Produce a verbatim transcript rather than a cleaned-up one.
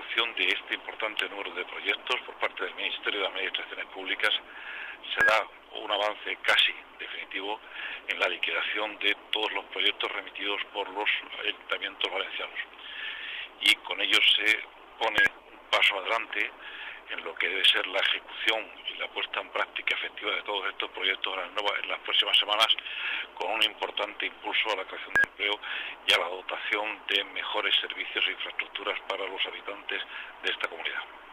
ejecución de este importante número de proyectos por parte del Ministerio de Administraciones Públicas se da un avance casi definitivo en la liquidación de todos los proyectos remitidos por los ayuntamientos valencianos, y con ello se pone un paso adelante en lo que debe ser la ejecución y la puesta en práctica efectiva de todos estos proyectos en las, nuevas, en las próximas semanas, con un importante impulso a la creación de empleo y a la dotación de mejores servicios e infraestructuras para los habitantes de esta comunidad.